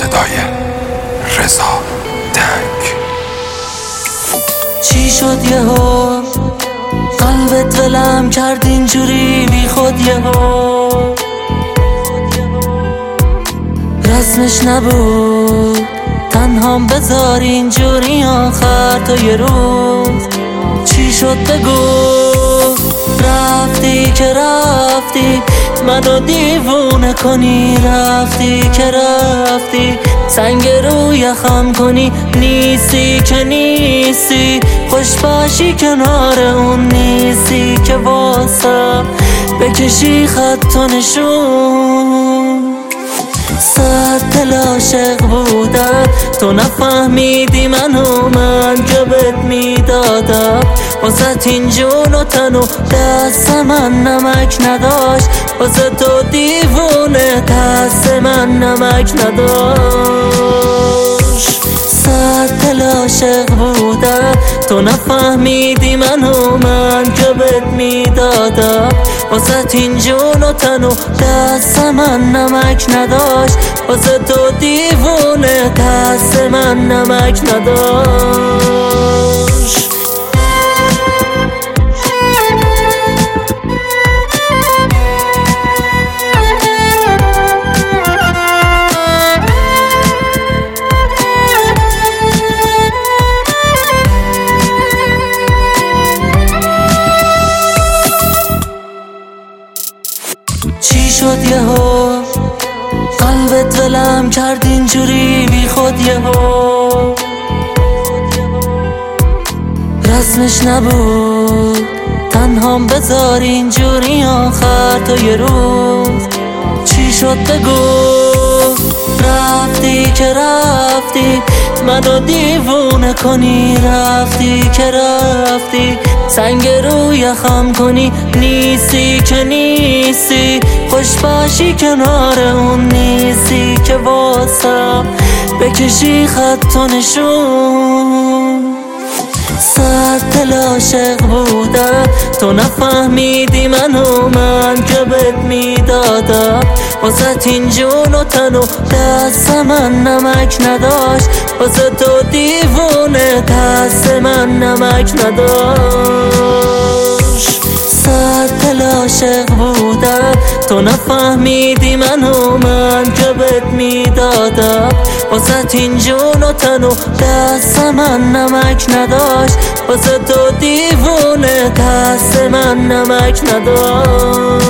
صدای رضا دنگ. چی شد یهو قلبت ولم کرد اینجوری بی خود یهو؟ رسمش نبود تنهام بذار اینجوری آخر تا یه روز. چی شد بگو رفتی که رفتی منو دیوونه کنی، رفتی که رفتی سنگ رو یخم کنی، نیستی که نیستی خوش باشی کنار اون نیستی که واسه بکشی خط و نشون. صد دل عاشق بودم تو نفهمیدی منو من که بهت میدادم واسه این جون و تن و دست من نمک نداشت، واسه تو دیوونه دست من نمک نداشت. صد دل عاشق بودم تو نفهمیدی منو من که بهت میدادم واسه این جون و تن و دست من نمک نداشت، واسه تو دیوونه دست من نمک نداشت. چی شد یهو قلبت ولم کرد اینجوری بی خود یهو؟ رسمش نبود تنهام بذار اینجوری آخر تا یه روز. چی شد بگو رفتی که رفتی منو دیوونه کنی، رفتی که رفتی سنگ رو یخم کنی، نیستی که نیستی خوش باشی کنار اون نیستی که واسه بکشی خط و نشون. صد دل عاشق بودم تو نفهمیدی منو من که بهت میدادم واسه این جون و تن و دست من نمک نداشت، واسه تو دیوونه دست من نمک نداشت. صد دل عاشق بودم تو نفهمیدی منو من که بهت میدادم واسه این جون و تن و دست من نمک نداشت، واسه تو دیوونه دست من نمک نداشت.